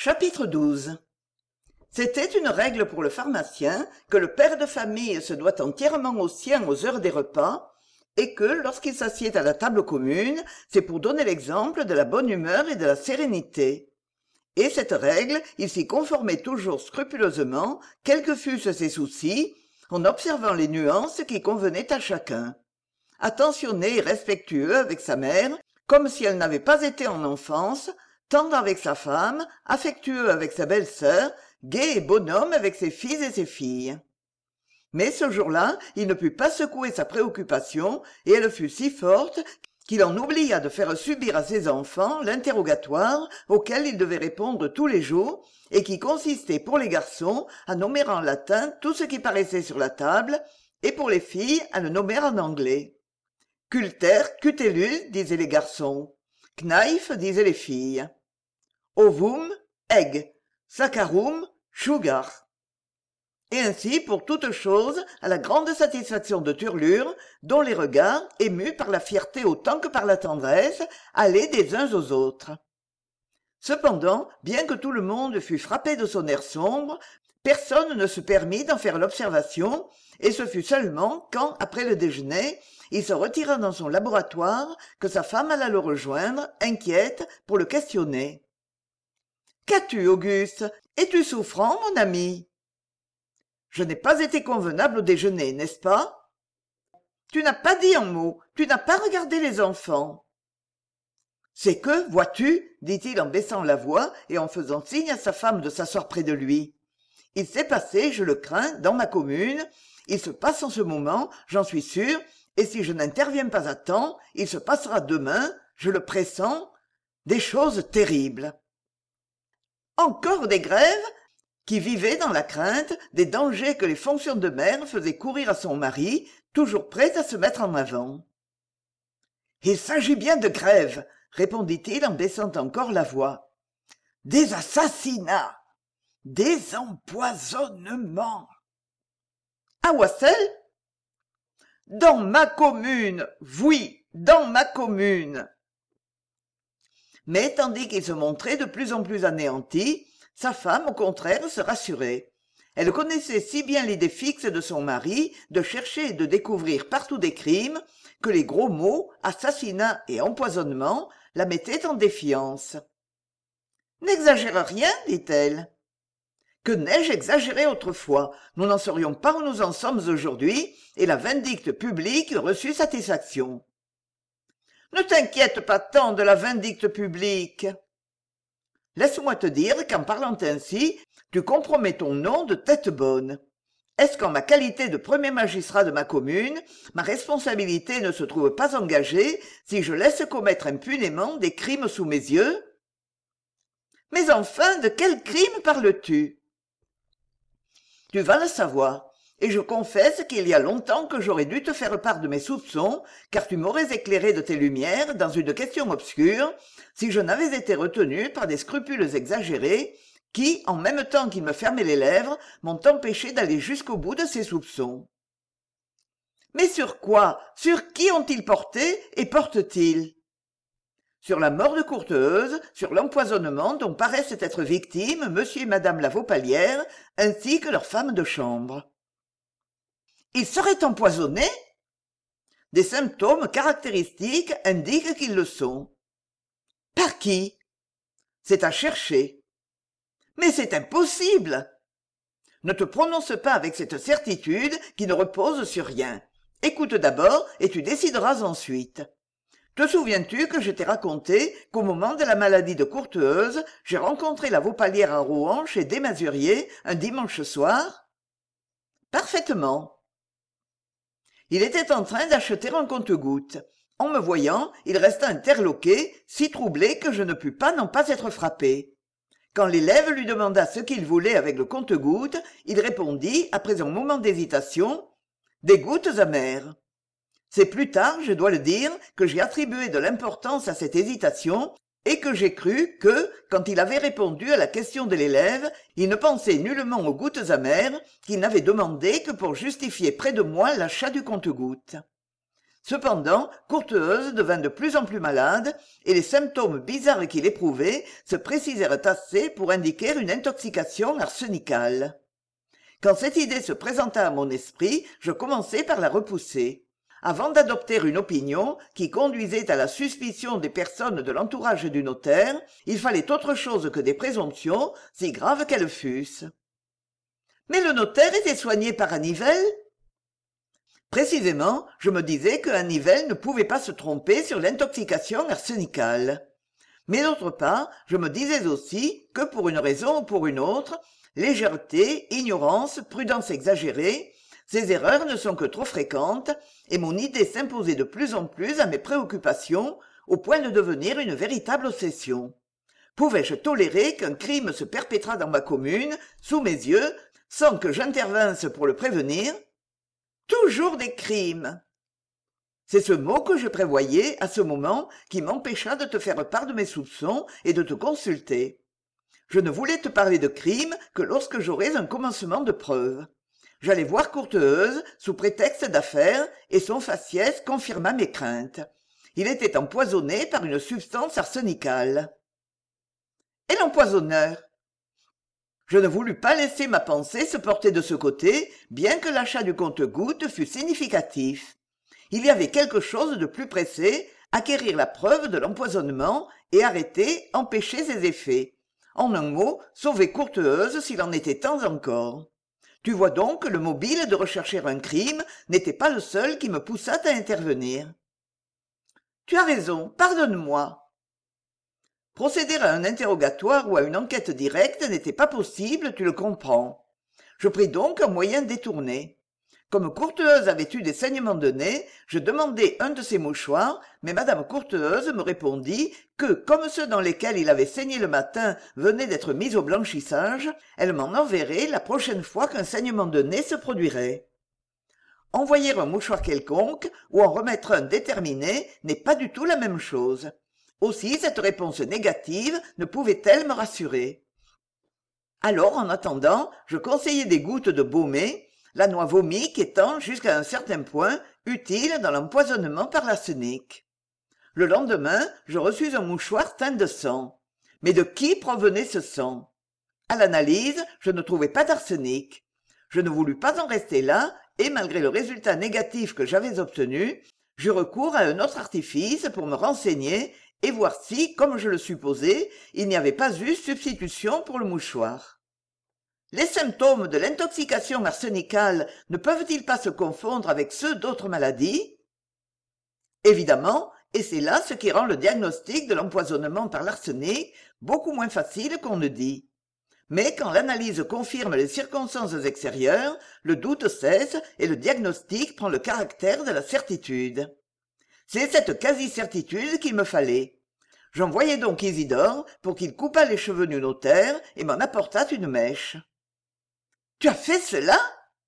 Chapitre 12. C'était une règle pour le pharmacien que le père de famille se doit entièrement aux siens aux heures des repas, et que, lorsqu'il s'assied à la table commune, c'est pour donner l'exemple de la bonne humeur et de la sérénité. Et cette règle, il s'y conformait toujours scrupuleusement, quels que fussent ses soucis, en observant les nuances qui convenaient à chacun. Attentionné et respectueux avec sa mère, comme si elle n'avait pas été en enfance, tendre avec sa femme, affectueux avec sa belle-sœur, gai et bonhomme avec ses fils et ses filles. Mais ce jour-là, il ne put pas secouer sa préoccupation, et elle fut si forte qu'il en oublia de faire subir à ses enfants l'interrogatoire auquel ils devaient répondre tous les jours, et qui consistait pour les garçons à nommer en latin tout ce qui paraissait sur la table, et pour les filles à le nommer en anglais. Culter, cutellus, disaient les garçons. Knife, disaient les filles. Ovum, egg. Saccharum, sugar. Et ainsi pour toutes choses, à la grande satisfaction de Turlure, dont les regards, émus par la fierté autant que par la tendresse, allaient des uns aux autres. Cependant, bien que tout le monde fût frappé de son air sombre, personne ne se permit d'en faire l'observation, et ce fut seulement quand, après le déjeuner, il se retira dans son laboratoire, que sa femme alla le rejoindre, inquiète, pour le questionner. « Qu'as-tu, Auguste? Es-tu souffrant, mon ami ?»« Je n'ai pas été convenable au déjeuner, n'est-ce pas ?»« Tu n'as pas dit un mot, tu n'as pas regardé les enfants. »« C'est que, vois-tu, dit-il en baissant la voix et en faisant signe à sa femme de s'asseoir près de lui, il s'est passé, je le crains, dans ma commune, il se passe en ce moment, j'en suis sûr, et si je n'interviens pas à temps, il se passera demain, je le pressens, des choses terribles. » Encore des grèves, qui vivait dans la crainte des dangers que les fonctions de mère faisaient courir à son mari, toujours prêt à se mettre en avant. « Il s'agit bien de grèves, » répondit-il en baissant encore la voix. « Des assassinats, des empoisonnements. »« À Wassel ? » ?»« Dans ma commune, oui, dans ma commune. » Mais tandis qu'il se montrait de plus en plus anéanti, sa femme, au contraire, se rassurait. Elle connaissait si bien l'idée fixe de son mari de chercher et de découvrir partout des crimes que les gros mots, assassinat et empoisonnement, la mettaient en défiance. « N'exagère rien, dit-elle. »« Que n'ai-je exagéré autrefois? Nous n'en serions pas où nous en sommes aujourd'hui, et la vindicte publique reçut satisfaction. » « Ne t'inquiète pas tant de la vindicte publique. Laisse-moi te dire qu'en parlant ainsi, tu compromets ton nom de tête bonne. Est-ce qu'en ma qualité de premier magistrat de ma commune, ma responsabilité ne se trouve pas engagée si je laisse commettre impunément des crimes sous mes yeux? Mais enfin, de quel crime parles-tu? Tu vas le savoir. Et je confesse qu'il y a longtemps que j'aurais dû te faire part de mes soupçons, car tu m'aurais éclairé de tes lumières dans une question obscure, si je n'avais été retenu par des scrupules exagérés, qui, en même temps qu'ils me fermaient les lèvres, m'ont empêché d'aller jusqu'au bout de ces soupçons. Mais sur quoi? Sur qui ont-ils porté et portent-ils? Sur la mort de Courteheuse, sur l'empoisonnement dont paraissent être victimes monsieur et madame la Vaupalière, ainsi que leurs femmes de chambre. Ils seraient empoisonnés? Des symptômes caractéristiques indiquent qu'ils le sont. Par qui? C'est à chercher. Mais c'est impossible! Ne te prononce pas avec cette certitude qui ne repose sur rien. Écoute d'abord et tu décideras ensuite. Te souviens-tu que je t'ai raconté qu'au moment de la maladie de Courteheuse, j'ai rencontré la Vaupalière à Rouen chez Desmasuriers un dimanche soir? Parfaitement. Il était en train d'acheter un compte-gouttes. En me voyant, il resta interloqué, si troublé que je ne pus pas n'en pas être frappé. Quand l'élève lui demanda ce qu'il voulait avec le compte-gouttes, il répondit, après un moment d'hésitation, « Des gouttes amères ». C'est plus tard, je dois le dire, que j'ai attribué de l'importance à cette hésitation et que j'ai cru que, quand il avait répondu à la question de l'élève, il ne pensait nullement aux gouttes amères, qu'il n'avait demandé que pour justifier près de moi l'achat du compte-gouttes. Cependant, Courteheuse devint de plus en plus malade, et les symptômes bizarres qu'il éprouvait se précisèrent assez pour indiquer une intoxication arsénicale. Quand cette idée se présenta à mon esprit, je commençai par la repousser. Avant d'adopter une opinion qui conduisait à la suspicion des personnes de l'entourage du notaire, il fallait autre chose que des présomptions, si graves qu'elles fussent. Mais le notaire était soigné par Annivelle ? Précisément, je me disais que Annivelle ne pouvait pas se tromper sur l'intoxication arsénicale. Mais d'autre part, je me disais aussi que pour une raison ou pour une autre, légèreté, ignorance, prudence exagérée, ces erreurs ne sont que trop fréquentes, et mon idée s'imposait de plus en plus à mes préoccupations, au point de devenir une véritable obsession. Pouvais-je tolérer qu'un crime se perpétrât dans ma commune, sous mes yeux, sans que j'intervinsse pour le prévenir ? Toujours des crimes. C'est ce mot que je prévoyais à ce moment qui m'empêcha de te faire part de mes soupçons et de te consulter. Je ne voulais te parler de crimes que lorsque j'aurais un commencement de preuve. J'allais voir Courteheuse sous prétexte d'affaires et son faciès confirma mes craintes. Il était empoisonné par une substance arsénicale. Et l'empoisonneur ? Je ne voulus pas laisser ma pensée se porter de ce côté, bien que l'achat du compte-gouttes fût significatif. Il y avait quelque chose de plus pressé, acquérir la preuve de l'empoisonnement et arrêter, empêcher ses effets. En un mot, sauver Courteheuse s'il en était temps encore. Tu vois donc que le mobile de rechercher un crime n'était pas le seul qui me poussât à intervenir. Tu as raison, pardonne-moi. Procéder à un interrogatoire ou à une enquête directe n'était pas possible, tu le comprends. Je pris donc un moyen détourné. Comme Courteheuse avait eu des saignements de nez, je demandai un de ses mouchoirs, mais madame Courteheuse me répondit que, comme ceux dans lesquels il avait saigné le matin venaient d'être mis au blanchissage, elle m'en enverrait la prochaine fois qu'un saignement de nez se produirait. Envoyer un mouchoir quelconque ou en remettre un déterminé n'est pas du tout la même chose. Aussi cette réponse négative ne pouvait-elle me rassurer. Alors, en attendant, je conseillai des gouttes de baumée, la noix vomique étant, jusqu'à un certain point, utile dans l'empoisonnement par l'arsenic. Le lendemain, je reçus un mouchoir teint de sang. Mais de qui provenait ce sang ? À l'analyse, je ne trouvai pas d'arsenic. Je ne voulus pas en rester là, et malgré le résultat négatif que j'avais obtenu, j'eus recours à un autre artifice pour me renseigner et voir si, comme je le supposais, il n'y avait pas eu substitution pour le mouchoir. Les symptômes de l'intoxication arsénicale ne peuvent-ils pas se confondre avec ceux d'autres maladies ? Évidemment, et c'est là ce qui rend le diagnostic de l'empoisonnement par l'arsenic beaucoup moins facile qu'on ne dit. Mais quand l'analyse confirme les circonstances extérieures, le doute cesse et le diagnostic prend le caractère de la certitude. C'est cette quasi-certitude qu'il me fallait. J'envoyai donc Isidore pour qu'il coupât les cheveux du notaire et m'en apportât une mèche. « Tu as fait cela ?»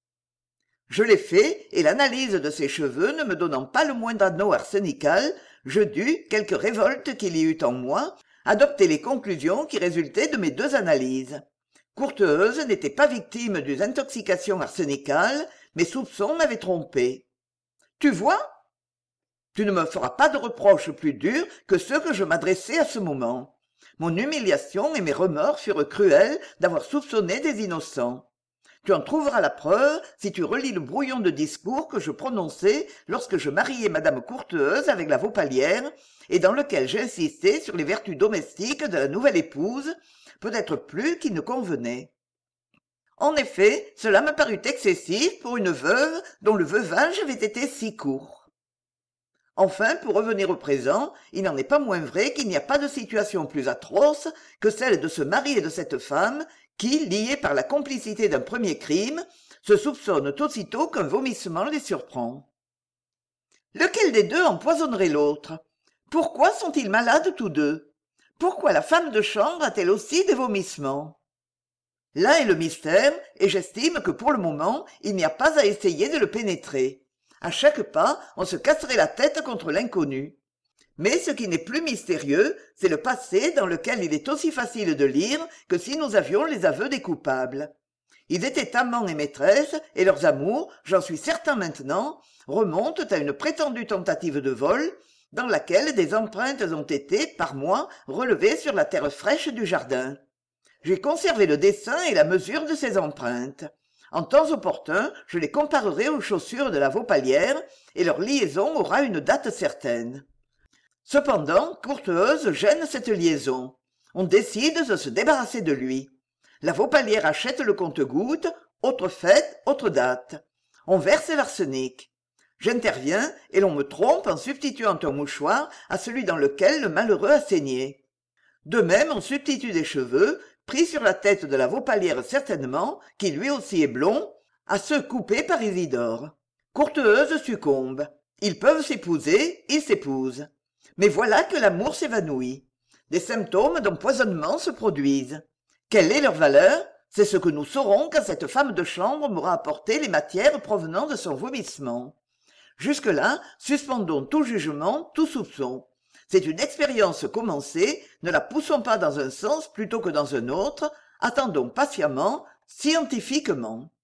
Je l'ai fait, et l'analyse de ses cheveux ne me donnant pas le moindre anneau arsenical, je dus, quelque révolte qu'il y eût en moi, adopter les conclusions qui résultaient de mes deux analyses. Courteheuse n'était pas victime d'une intoxication arsénicale, mes soupçons m'avaient trompé. « Tu vois ? Tu ne me feras pas de reproches plus durs que ceux que je m'adressais à ce moment. Mon humiliation et mes remords furent cruels d'avoir soupçonné des innocents. Tu en trouveras la preuve si tu relis le brouillon de discours que je prononçai lorsque je mariai madame Courteheuse avec la Vaupalière, et dans lequel j'insistais sur les vertus domestiques de la nouvelle épouse, peut-être plus qu'il ne convenait. En effet, cela me parut excessif pour une veuve dont le veuvage avait été si court. Enfin, pour revenir au présent, il n'en est pas moins vrai qu'il n'y a pas de situation plus atroce que celle de ce mari et de cette femme qui, liés par la complicité d'un premier crime, se soupçonnent aussitôt qu'un vomissement les surprend. Lequel des deux empoisonnerait l'autre ? Pourquoi sont-ils malades tous deux ? Pourquoi la femme de chambre a-t-elle aussi des vomissements ? Là est le mystère, et j'estime que pour le moment, il n'y a pas à essayer de le pénétrer. À chaque pas, on se casserait la tête contre l'inconnu. Mais ce qui n'est plus mystérieux, c'est le passé dans lequel il est aussi facile de lire que si nous avions les aveux des coupables. Ils étaient amants et maîtresses, et leurs amours, j'en suis certain maintenant, remontent à une prétendue tentative de vol, dans laquelle des empreintes ont été, par moi, relevées sur la terre fraîche du jardin. J'ai conservé le dessin et la mesure de ces empreintes. En temps opportun, je les comparerai aux chaussures de la Vaupalière, et leur liaison aura une date certaine. Cependant, Courteheuse gêne cette liaison. On décide de se débarrasser de lui. La Vaupalière achète le compte-gouttes, autre fête, autre date. On verse l'arsenic. J'interviens, et l'on me trompe en substituant un mouchoir à celui dans lequel le malheureux a saigné. De même, on substitue des cheveux, pris sur la tête de la Vaupalière certainement, qui lui aussi est blond, à ceux coupés par Isidore. Courteheuse succombe. Ils peuvent s'épouser, ils s'épousent. Mais voilà que l'amour s'évanouit. Des symptômes d'empoisonnement se produisent. Quelle est leur valeur? C'est ce que nous saurons quand cette femme de chambre m'aura apporté les matières provenant de son vomissement. Jusque-là, suspendons tout jugement, tout soupçon. C'est une expérience commencée, ne la poussons pas dans un sens plutôt que dans un autre, attendons patiemment, scientifiquement.